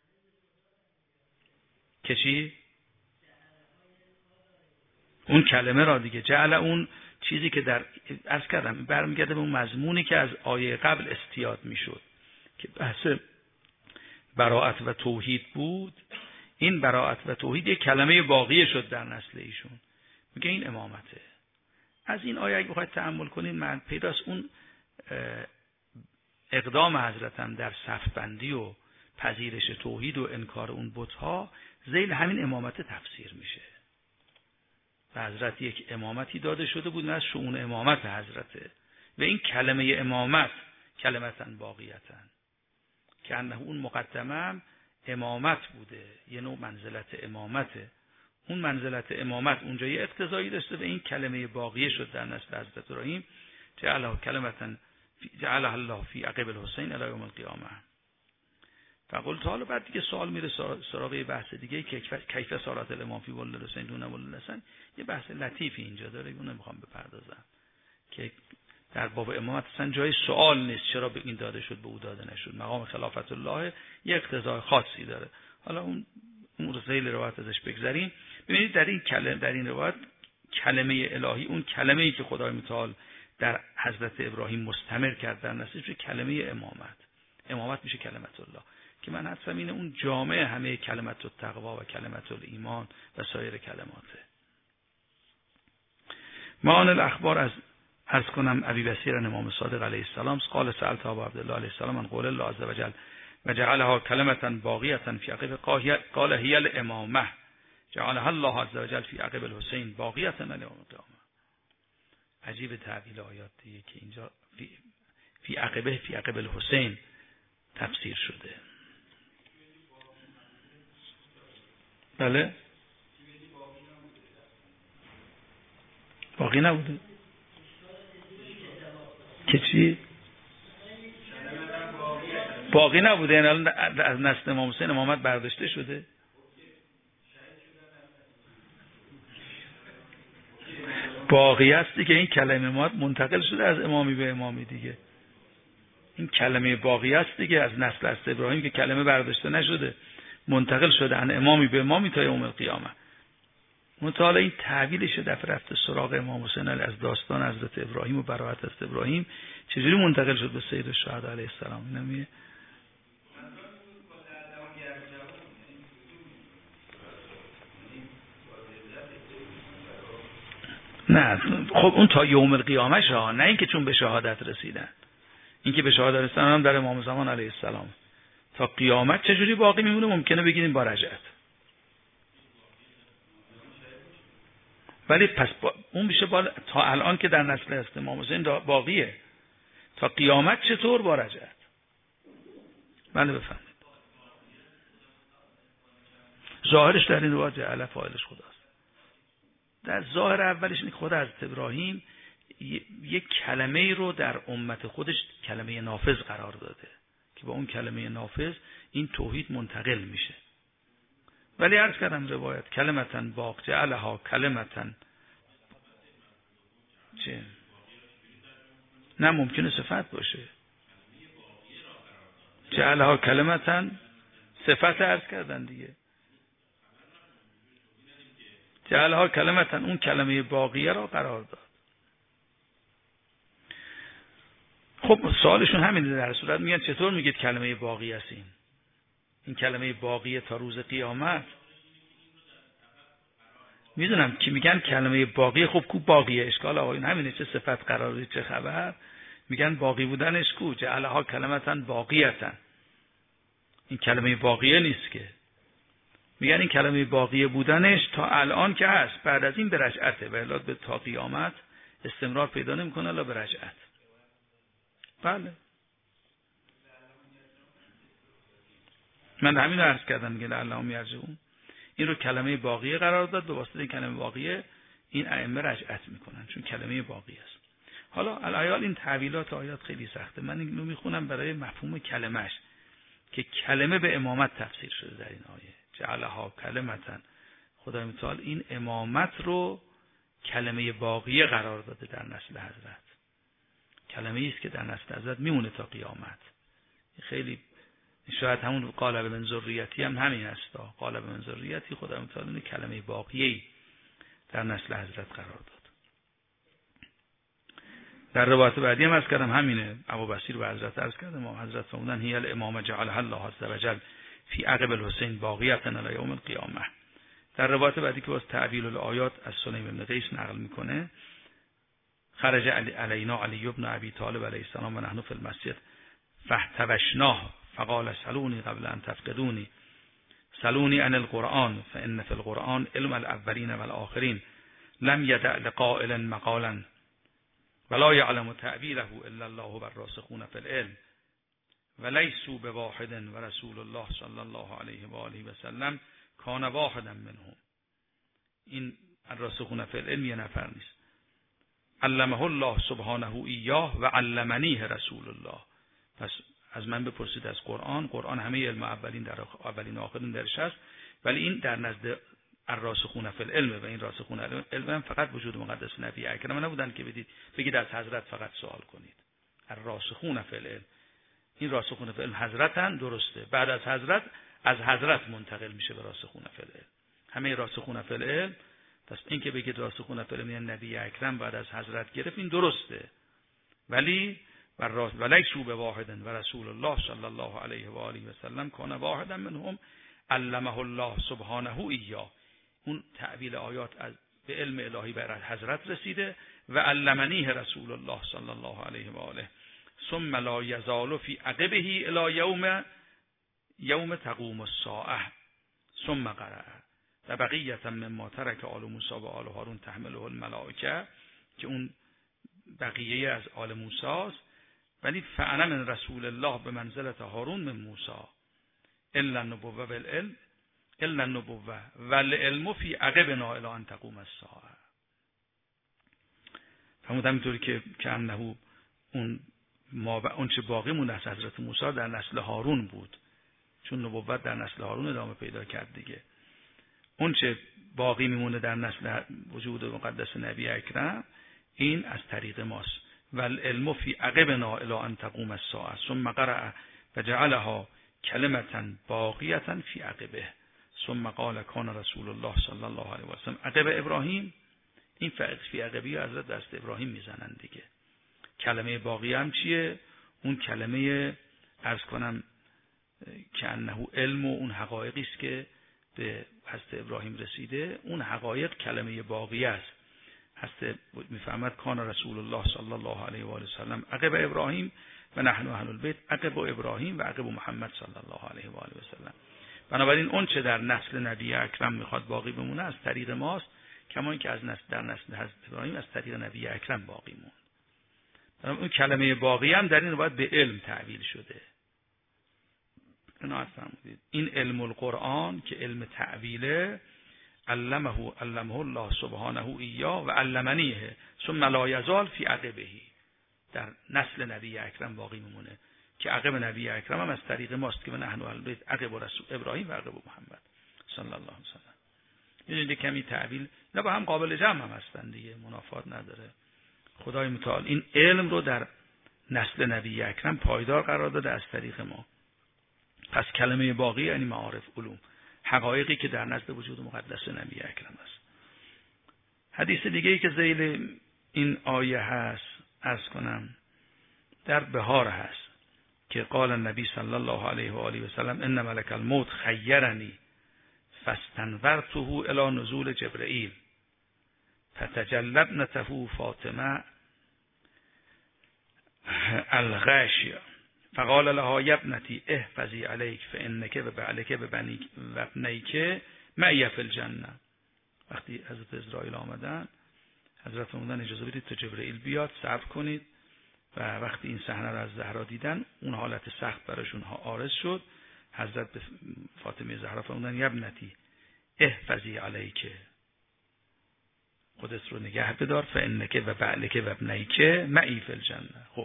که چی؟ اون کلمه را دیگه جعل، اون چیزی که در عرض کردم برمیگرده به اون مضمونی که از آیه قبل استیاد میشد که بحث براءت و توحید بود. این براءت و توحید یک کلمه باقی شد در نسل ایشون، میگه این امامته. از این آیه اگه بخواید تأمل کنید من پیداست اون اقدام حضرت هم در صف بندی و پذیرش توحید و انکار اون بت‌ها ذیل همین امامت تفسیر میشه. و حضرت یک امامتی داده شده بود نه از شؤون امامت حضرته، و این کلمه امامت کلمتن باقیتن، که انه اون مقدمه امامت بوده، یه نوع منزلت امامته. اون منزلت امامت اونجا یه اقتضایی داشته و این کلمه باقیه شد در نسل حضرت ابراهیم، جعلها کلمتن جعلها الله فی عقب الحسین الی یوم القیامه. فقلت حالا بعد دیگه سوال میره سراغ بحث دیگه که کیف صلات الامام فی ولد الحسین دون ولد الحسن. یه بحث لطیفی اینجا داره، اون نمیخوام بپردازم که در باب امامت اصلا جای سوال نیست چرا به این داده شد به او داده نشد. مقام خلافت الله یه اقتضای خاصی داره. حالا اون امور ذیل روایت ازش بگذریم. ببینید در این کلمه در این روایت کلمه الهی، اون کلمه ای که خدای متعال در حضرت ابراهیم مستمر کرد در نسلش، کلمه امامت. امامت میشه کلمت الله که من حدسم اینه اون جامعه همه کلمت التقوا و کلمت الایمان و سایر کلماته. معان الاخبار از عرض کنم ابی بصیر امام صادق علیه السلام قال سألت ابو عبدالله علیه السلام عن قول الله عز وجل و جعلها کلمة باقیة فی عقب قال هی الامامه جعلها الله عز وجل فی عقب الحسین باقیة الی یوم القیامه. عجیب تعبیر آیات دیگه که اینجا فی, فی عقبه فی عقب الحسین تفسیر شده. بله باقی نبوده که چی؟ باقی نبوده، یعنی از نسل امام حسین امامت برداشته شده. باقی هستی که این کلمه امامت منتقل شده از امامی به امامی دیگه. این کلمه باقی است دیگه از نسل از ابراهیم که کلمه برداشته نشده، منتقل شده ان امامی به امامی تا یوم القیامه. مطالعه این تعبیرش دفعه رفته سراغ امام حسین علیه از داستان حضرت ابراهیم و برایت از ابراهیم چجوری منتقل شد به سید الشهدا علیه السلام. اینا میگه نه خب اون تا یوم القیامه شه، نه اینکه چون به شهادت رسیدن. اینکه به شهادت رسیدن هم در امام زمان علیه السلام تا قیامت چجوری باقی میمونه؟ ممکنه بگیریم با رجعت، ولی پس با اون میشه با تا الان که در نسل است امام حسین باقیه، تا قیامت چطور با رجعت؟ بله بفهمید. ظاهرش در این روایت جعل فاعلش خداست. در ظاهر اولش این خود از ابراهیم یک کلمه رو در امت خودش کلمه نافذ قرار داده که با اون کلمه نافذ این توحید منتقل میشه. ولی عرض کردم روایت کلمتن باق جعلها کلمتن چه؟ نه ممکنه صفت باشه. جعلها کلمتن صفت عرض کردن دیگه. جعلها کلمتن اون کلمه باقیه را قرار داد. خب سوالشون همینه در صورت میگن چطور میگید کلمه باقی است؟ این این کلمه باقیه تا روز قیامت. میدونم که میگن کلمه باقیه، خب کو باقیه؟ اشکال آقایون همینه، چه صفت قراره چه خبر؟ میگن باقی بودنش کو؟ جعلها کلمتن باقیتن. این کلمه باقیه نیست که. میگن این کلمه باقیه بودنش تا الان که هست، بعد از این به رجعته و الا به تا قیامت استمرار پیدا نمیکنه الا به رجعت. بله من همین رو عرض کردم، میگه اللهم یرجعون این رو کلمه باقیه قرار داد، به واسطه این کلمه باقیه این ائمه رجعت میکنن چون کلمه باقیه است. حالا الایال این تعویلات آیات خیلی سخته، من اینو میخونم برای مفهوم کلمش که کلمه به امامت تفسیر شده در این آیه. جعلها کلمتن، خدای متعال این امامت رو کلمه باقیه قرار داده در نسل حضرت. کلمه است که در نسل حضرت میمونه تا قیامت. خیلی شاید همون قال من ذریتی هم همین است. قال من ذریتی خدای متعال این کلمه باقیه در نسل حضرت قرار داد. در روایت بعدی هم عرض کردم همینه. ابو بصیر و حضرت عرض کردم و حضرت فرمودن هی الامام جعلها الله عز وجل فی عقب الحسین باقیة الی یوم القیامه. در روایت بعدی که باز تعبیل الآیات از سلیم بن قیس نقل میکنه خرج علینا علی ابن ابی طالب علیه السلام و نحن فی المسجد فاحتوشناه فقال سلونی قبل ان تفقدونی سلونی عن القرآن فان فی القرآن علم الاولین والآخرین لم یدع لقائل مقالا ولا یعلم تعبیره الا الله والراسخون فی العلم و لیسوا بواحد و رسول الله صلی الله علیه و آله و سلم کان واحدا منهم. این الراسخون فی العلم یه نفر نیست. علمه الله سبحانه ایاه و علمنیه رسول الله. پس از من بپرسید از قرآن، قرآن همه علم اولین در اولین و آخرین درش هست، ولی این در نزد الراسخون فی العلم و این راسخون علم فقط وجود مقدس نبی اکرم نبودن که بدید بگید از حضرت فقط سوال کنید. الراسخون فی العلم، این راسخون فی العلم حضرتن، درسته، بعد از حضرت از حضرت منتقل میشه به راسخون فی العلم. همه راسخون فی العلم، پس این که بگید راسخون فی العلم یعنی نبی اکرم بعد از حضرت گرفت، این درسته، ولی ولیسوا بواحد و رسول الله صلی الله علیه و آله و سلم کان واحدا منهم علمه الله سبحانه ایاه. اون تعبیل آیات از به علم الهی بر حضرت رسیده و علمنیه رسول الله صلی الله علیه و آله ثم لا یزال فی عقبه الی یوم یوم تقوم الساعه ثم قرأ و بقیه مما ترک آل موسی و آل هارون تحمله الملائکه، که اون بقیه از آل موسی است، ولی فانا من رسول الله به منزلت هارون من موسی الا النبوه و العلم الا النبوه والعلم فی عقبنا الی ان تقوم الساعه. فرمود همینطوری که که انه اون ما اون چه باقی مونده از حضرت موسی در نسل هارون بود، چون نبوت در نسل هارون ادامه پیدا کرد دیگه. اون چه باقی میمونه در نسل وجود مقدس نبی اکرم این از طریق ماست. والعلم فی عقبنا الی ان تقوم الساعه ثم قرأ فجعلها کلمه باقیه فی عقبه ثم قال کان رسول الله صلی الله علیه و سلم عقب ابراهیم. این فقط فی عقبی حضرت دست ابراهیم میزنن دیگه. کلمه باقی هم چیه؟ اون کلمه عرض کنم که انه علم و اون حقایقی است که به حضرت ابراهیم رسیده، اون حقایق کلمه باقی است. حضرت میفهمد کان رسول الله صلی الله علیه و آله وسلم عقب ابراهیم و نحن اهل البیت عقب ابراهیم و عقب محمد صلی الله علیه و آله وسلم. بنابراین اون چه در نسل نبی اکرم میخواد باقی بمونه از طریق ماست، کما اینکه از نسل در نسل حضرت ابراهیم از طریق نبی اکرم باقی موند. اون کلمه باقی هم در این باید به علم تعبیل شده. این علم القرآن که علم تعبیله، علمه علمه الله سبحانه ایاه و علمنیه ثم لا یزال فی عقبه، در نسل نبی اکرم باقی میمونه که عقب نبی اکرم هم از طریق ماست که من نحن اهل بیت عقب رسول ابراهیم و عقب محمد صلی الله علیه و سلم. یعنی کمی تعبیل نه با هم قابل جمع هم هستن دیگه، منافات نداره. خدای متعال این علم رو در نسل نبی اکرم پایدار قرار داده از طریق ما. پس کلمه باقی یعنی معارف، علوم، حقایقی که در نزد وجود مقدس نبی اکرم است. حدیث دیگه ای که ذیل این آیه هست عرض کنم در بهار هست که قال النبی صلی الله علیه و آله و سلم ان ملک الموت خیرنی فاستنظرته الی نزول جبرئیل فتجلی ابنته فاطمه الغاشیه فقال لها یا ابنتی احفظی علیک فانک و بعلک و بنیک و ابنیک معی فی الجنه. وقتی حضرت اسرائیل آمدن حضرت فرمودن اجازه بدید تا جبرئیل بیاد صبر کنید، و وقتی این صحنه را از زهرا دیدن اون حالت سخت براشون عارض شد. حضرت به فاطمه زهرا فرمودن یا ابنتی احفظی علیک، خودت رو نگه بدار، فانک و بعلک و ابنیک معی فی الجنه. خب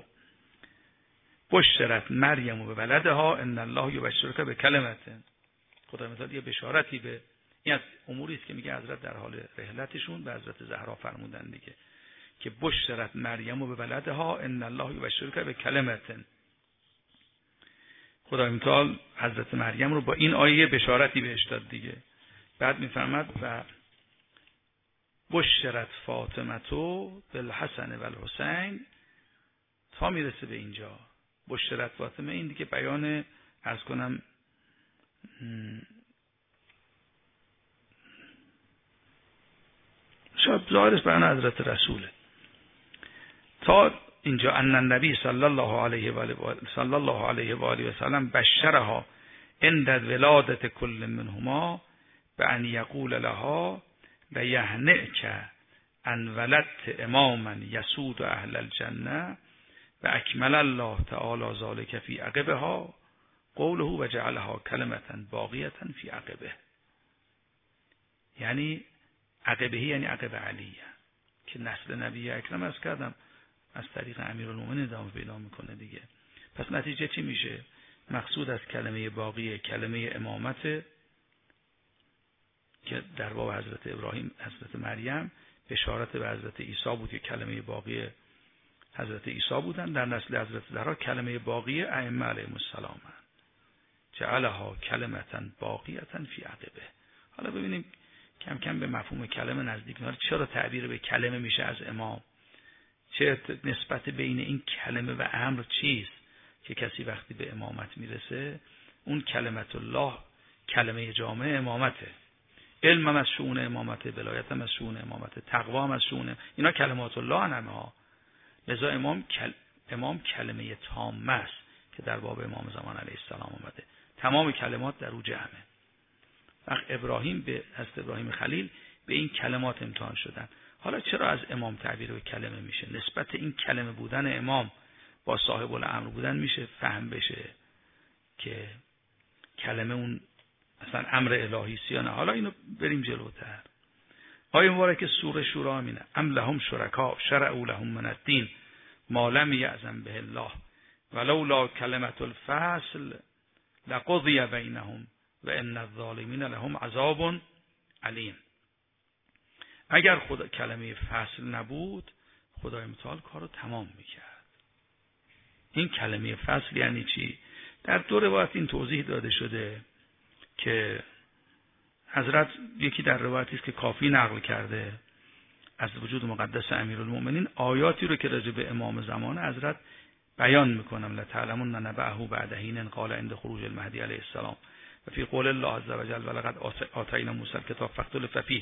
بشرت مریم و به ولدها ان الله یبشرک به کلمت. خدا مثلا یه بشارتی به این از اموری است که میگه حضرت در حال رحلتشون به حضرت زهرا فرمودن دیگه که بشرت مریم و به ولدها ان الله یبشرک به کلمت. خدا متعال حضرت مریم رو با این آیه بشارتی بهش داد دیگه. بعد میفرماد و بشرت فاطمه تو بالحسن و الحسین تا میرسه به اینجا. بشرت فاطمه این دیگه بیان عرض کنم شاید ظاهرش بیان حضرت رسوله تا اینجا ان النبی صلی الله علیه و آله صلی الله علیه و آله و سلم بشرها عند ولادت کل منهما بان یقول لها لیهنئک ان ولدت اماما یسود اهل الجنه و اکمل الله تعالی ذالک فی عقبها قوله و جعلها کلمة باقیة فی عقبه. یعنی عقبه یعنی عقب علیه که نسل نبی اکرم از کردم از طریق امیرالمومنین ادامه پیدا میکنه دیگه. پس نتیجه چی میشه؟ مقصود از کلمه باقی کلمه امامت که در باب حضرت ابراهیم حضرت مریم بشارت به حضرت عیسی بود که کلمه باقی حضرت عیسی بودن، در نسل حضرت زهرا کلمه باقی ائمه علیهم السلام جعلها کلمة باقیة فی عقبه. حالا ببینیم کم کم به مفهوم کلمه نزدیک میشه. چرا تعبیر به کلمه میشه از امام؟ چه نسبت بین این کلمه و امر چیست که کسی وقتی به امامت میرسه اون کلمت الله کلمه جامع امامته، علم هم از شؤون امامته، ولایت هم از شؤون امامته، تقوا هم از شؤون، اینا کلمات الله همه ها. لذا امام کل... امام کلمه تامه است که در باب امام زمان علیه السلام آمده، تمام کلمات در او جمعه. وقت ابراهیم به حضرت ابراهیم خلیل به این کلمات امتحان شدن. حالا چرا از امام تعبیر به کلمه میشه؟ نسبت این کلمه بودن امام با صاحب الامر بودن میشه فهم بشه که کلمه اون اصلا امر الهی است یا نه. حالا اینو بریم جلوتر. آیه مبارک سوره شورا همینه: ام لهم شرکا شرعوا لهم من الدین ما لم یأذن به الله ولولا کلمة الفصل لقضی بینهم و ان الظالمین لهم عذاب علیم. اگر خدا کلمه فصل نبود خدای متعال کارو تمام میکرد. این کلمه فصل یعنی چی؟ در دو روایت این توضیح داده شده که حضرت یکی در روایتی است که کافی نقل کرده از وجود مقدس امیرالمومنین آیاتی رو که راجع به امام زمان حضرت بیان میکنم: لتعلمن نبأه بعد حین قال عند خروج المهدی علیه السلام و فی قول الله عز وجل ولقد آتینا موسی الکتاب فاختلف فیه.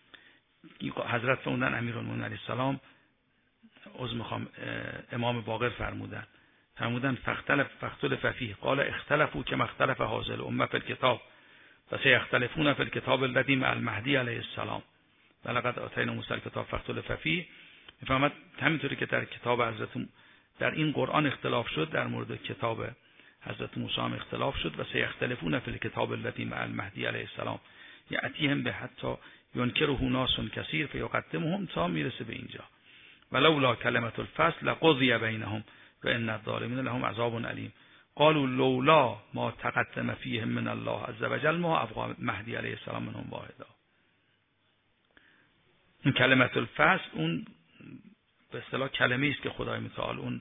حضرت فرمودن امیرالمومنین علیه السلام عذر میخوام امام باقر فرمودن فرمودن فاختلف فاختلف فیه قال اختلفوا كما اختلف هذه الامه في الكتاب و سيختلفون في الكتاب الذي مع المهدی علیه السلام ولقد آتینا موسی الکتاب فاختلف فیه. میفهمد همینطوری که در کتاب حضرت در این قرآن اختلاف شد، در مورد کتاب حضرت موسی هم اختلاف شد و سيختلفون في الكتاب الذي مع المهدی علیه السلام یأتیهم به حتی ينکره ناس کثیر فیقدمهم تا میرسه به اینجا ولولا کلمة الفصل لقضی بینهم و ان الظالمین لهم عذاب علیم. قالوا لولا ما تقدم فیهم من الله عز وجل ما ابقى مهدی علیه السلام منهم واحدا. این کلمة الفصل اون به اصطلاح کلمه است که خدای متعال اون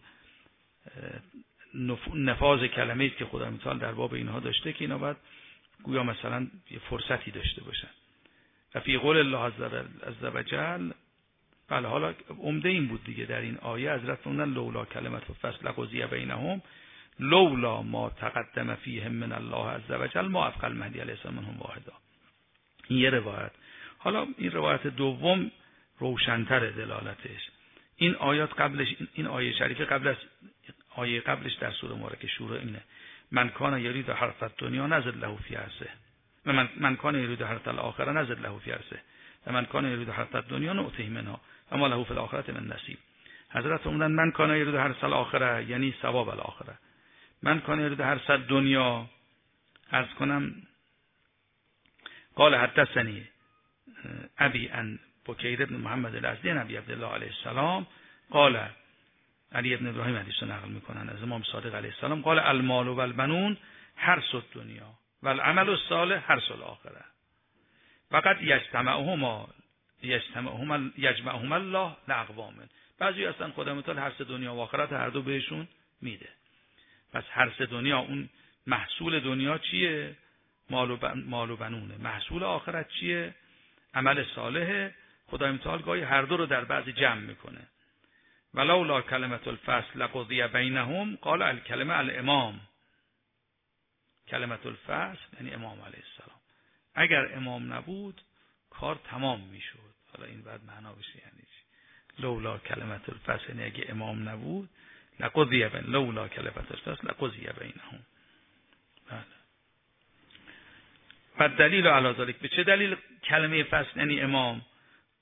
نفاذ کلمه است که خدای متعال در باب اینها داشته که اینا باید گویا مثلا یه فرصتی داشته باشن. و فی قول الله عز وجل، بله حالا عمده این بود دیگه در این آیه حضرت فرمودن لولا کلمة الفصل لقضی بینهم لولا ما تقدم فیهم من الله عز وجل ما ابقى المهدی علیه السلام منهم واحدا. این یه روایت. حالا این روایت دوم روشن‌تر دلالتش. این آیات قبلش این آیه شریفه قبل از آیه قبلش در سوره مبارکه شورا اینه: من کان یرید حرث الدنیا نزد له فی حرثه و من من کان یرید حرث الاخره نزد له فی حرثه و من کان یرید حرث الدنیا نؤتیه منها و ما له فی الاخره من نصیب. حضرت فرمودن من کان یرید حرث الاخره یعنی ثواب الاخره، من کان یرید حرث الدنیا عرض کنم قال حدثنی ابي ان بکیر ابن محمد الازدی نبی عبدالله علیه السلام قال علی ابن ابراهیم حدیث رو نقل میکنن از امام صادق علیه السلام قال المال و البنون حرث الدنیا و العمل الصالح حرث الاخره فقط یجتمعهما یجتمعهما یجمعهما الله لاقوام. بعضی اصلا خدا متعال حرث دنیا و آخرت هر دو بهشون میده. پس حرث دنیا اون محصول دنیا چیه؟ مال و بن... مال و بنونه. محصول آخرت چیه؟ عمل صالح. خدای متعال گاهی هر دو رو در بعضی جمع میکنه. ولولا کلمة الفصل لقضی بینهم قال الکلمه الامام. کلمة الفصل یعنی امام علیه السلام. اگر امام نبود کار تمام میشد. حالا این بعد معنا بشه یعنی چی؟ لولا کلمة الفصل یعنی اگه امام نبود لقضی بین لولا کلمة الفصل لقضی بینهم. بله. و دلیل علی ذلک، به چه دلیل کلمه فصل یعنی امام؟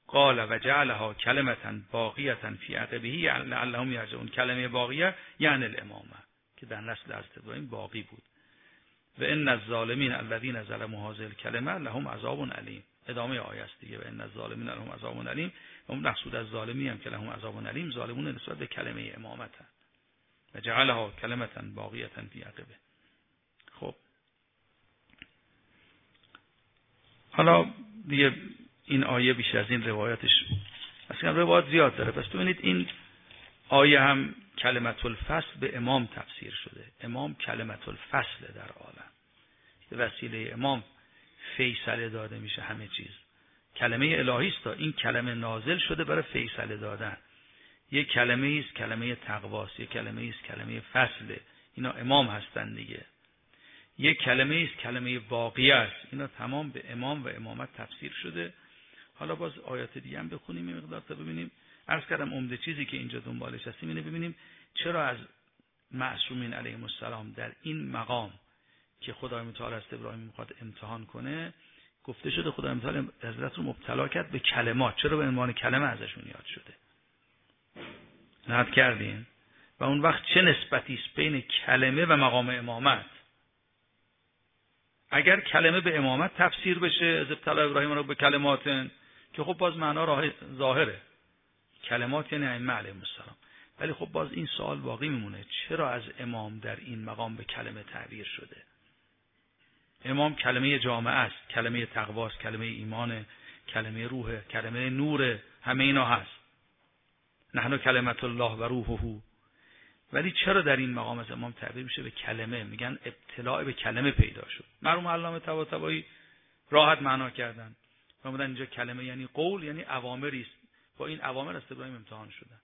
قال و جعلها کلمة باقیة فی عقبه لعلهم یرجعون. کلمه باقیه یعنی الامامه که در نسل حضرت ابراهیم باقی بود. و ان الظالمین الذین ظلموا هذه الکلمه لهم عذاب علیم. ادامه آیه است دیگه. و ان الظالمین لهم عذاب علیم. اون مقصود از ظالمی هم که لهم عذاب علیم، ظالمون نسبت به کلمه امامت و جعلها کلمة باقیة فی عقبه. خب حالا دیگه این آیه بیشتر از این روایتش اصلا روایت زیاد داره. پس ببینید این آیه هم کلمت الفصل به امام تفسیر شده. امام کلمت الفصل در عالم، به وسیله امام فیصله داده میشه همه چیز. کلمه الهی است، این کلمه نازل شده برای فیصله دادن. یک کلمه است کلمه تقواست، یک کلمه است کلمه فصله، اینا امام هستن دیگه. یک کلمه است کلمه باقیه است، اینا تمام به امام و امامت تفسیر شده. حالا باز آیات دیگه هم بخونیم این مقدار تا ببینیم. عرض کردم عمده چیزی که اینجا دنبالش هستیم اینه ببینیم چرا از معصومین علیهم السلام در این مقام که خدای متعال است ابراهیم میخواد امتحان کنه گفته شده خدای متعال حضرت رو مبتلا کرد به کلمات. چرا به عنوان کلمه ازشون یاد شده؟ نهاد کردین؟ و اون وقت چه نسبتی است بین کلمه و مقام امامت؟ اگر کلمه به امامت تفسیر بشه از ابتلا ابراهیم رو به کلماتن که خب باز معنا راه ظاهره، کلمات یعنی ائمه علیهم السلام. ولی خب باز این سوال باقی میمونه چرا از امام در این مقام به کلمه تعبیر شده؟ امام کلمه جامعه است، کلمه تقواست، کلمه ایمان، کلمه روح، کلمه نور، همه اینا هست. نحن کلمت الله و روحه. ولی چرا در این مقام از امام تعبیر میشه به کلمه؟ میگن ابتلاع به کلمه پیدا شد. مرحوم علامه طباطبایی راحت معنا کردن. فرمودن اینجا کلمه یعنی قول، یعنی اوامری است. با این اوامر است ابراهیم امتحان شدن.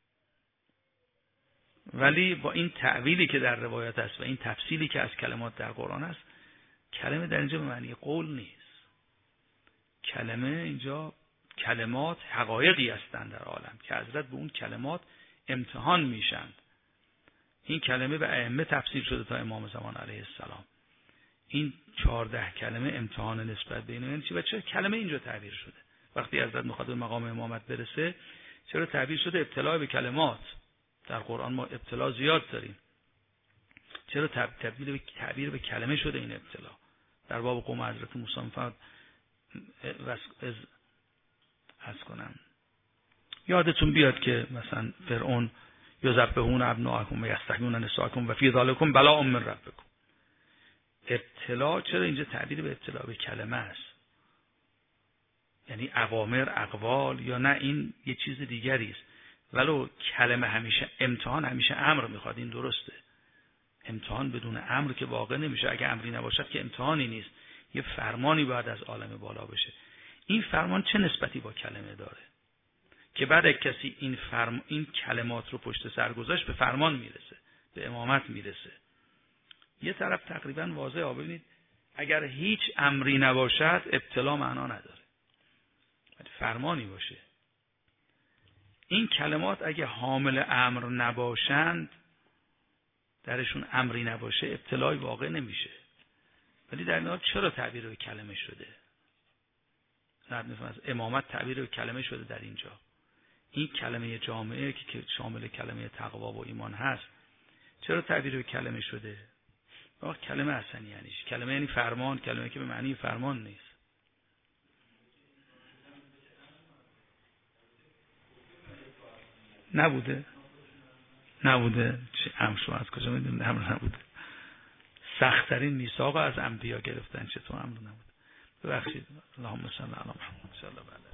ولی با این تعویلی که در روایت است و این تفصیلی که از کلمات در قرآن است، کلمه در اینجا به معنی قول نیست. کلمه اینجا کلمات حقایقی هستند در عالم که حضرت به اون کلمات امتحان میشند. این کلمه به ائمه تفسیر شده تا امام زمان علیه السلام. این چهارده کلمه امتحان نسبت به اینه. چی و چرا کلمه اینجا تعبیر شده؟ وقتی حضرت میخواد به مقام امامت برسه چرا تعبیر شده ابتلا به کلمات؟ در قرآن ما ابتلا زیاد داریم. چرا تبدیل به تعبیر به کلمه شده این ابتلا؟ در باب قوم حضرت موسی فرمود از از کنم یادتون بیاد که مثلا فرعون یذبحون ابناءکم و یستحیون نساءکم و فی ذلکم بلاء من ربکم. ابتلا چرا اینجا تعبیر به ابتلا به کلمه است؟ یعنی اوامر، اقوال، یا نه این یه چیز دیگری است؟ ولو کلمه همیشه امتحان همیشه امر میخواد، این درسته. امتحان بدون امر که واقع نمیشه. اگه امری نباشد که امتحانی نیست، یه فرمانی باید از عالم بالا بشه. این فرمان چه نسبتی با کلمه داره که بعد کسی این فرم این کلمات رو پشت سر گذاشت به فرمان میرسه، به امامت میرسه؟ یه طرف تقریبا واضحه. ببینید اگر هیچ امری نباشد ابتلا معنا نداره، فرمانی باشه. این کلمات اگه حامل امر نباشند، درشون امری نباشه، ابتلای واقع نمیشه. ولی در این حال چرا تعبیر به کلمه شده؟ نه میفهمم از امامت تعبیر به کلمه شده در اینجا. این کلمه جامعه که شامل کلمه تقوا و ایمان هست، چرا تعبیر به کلمه شده؟ واقعا کلمه اصلا یعنی چی؟ کلمه یعنی فرمان، کلمه که به معنی فرمان نیست. نبوده نبوده چه امر شما از کجا میدونید امر نبوده؟ سخت‌ترین میثاق از انبیا گرفتن، چطور امر نبوده؟ ببخشید. اللهم صل علی محمد. ان شاء الله.